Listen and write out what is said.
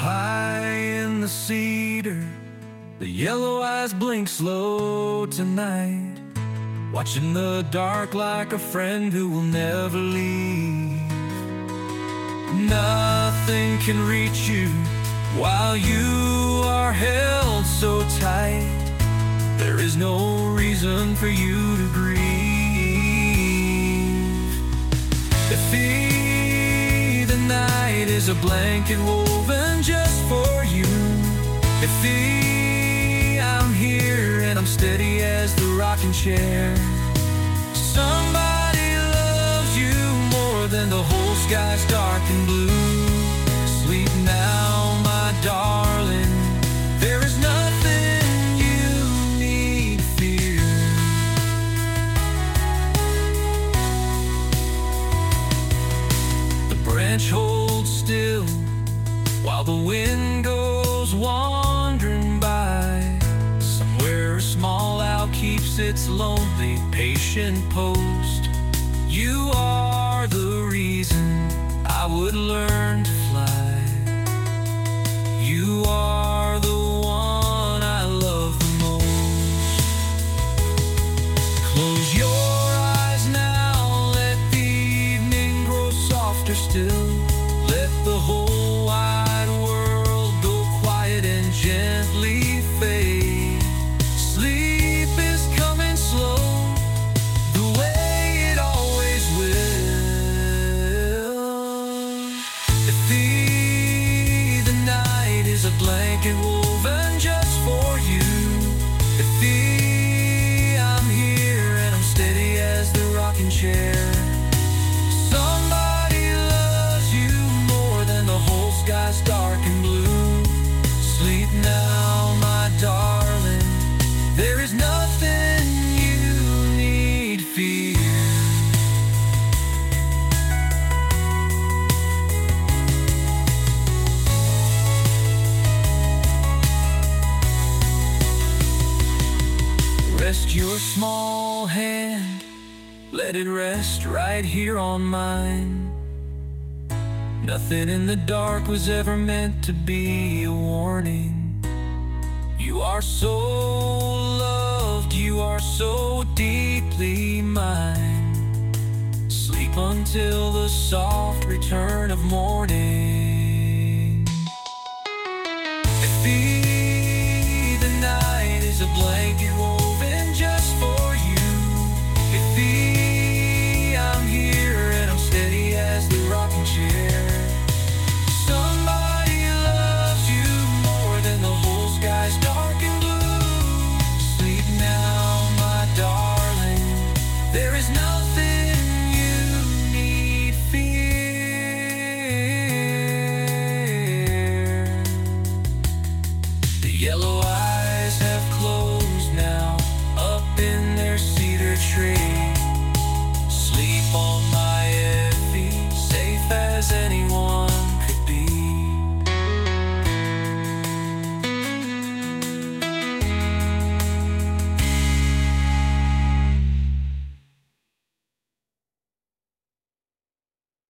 High in the cedar, the yellow eyes blink slow tonight, watching the dark like a friend who will never leave. Nothing can reach you while you are held so tight. There is no reason for you to grieve. If the night is a blanket woven just for you, if I'm here and I'm steady as the rocking chair, somebody loves you more than the whole sky's dark and blue. Sleep now, my darling, there is nothing you need fear. The branch holds still while the wind goes wandering by. Somewhere a small owl keeps its lonely, patient post. You are the reason I would learn to fly. You are the one I love the most. Close your eyes now, let the evening grow softer still. Let the whole wide world go quiet and gently fade. Sleep is coming slow, the way it always will. If the night is a blanket woven just for you, if I'm here and I'm steady as the rocking chair, somebody loves you more than the whole sky's dark and blue. Sleep now, my darling, there is nothing you need fear. Rest your small hand, let it rest right here on mine. Nothing in the dark was ever meant to be a warning. You are so loved, you are so deeply mine. Sleep until the soft return of morning. If the night is a blanket woven just for you, if I'm here and I'm steady as the rocking chair, somebody loves you more than the whole sky's dark and blue. Sleep now, my darling, there is nothing you need fear. The yellow eyes have closed,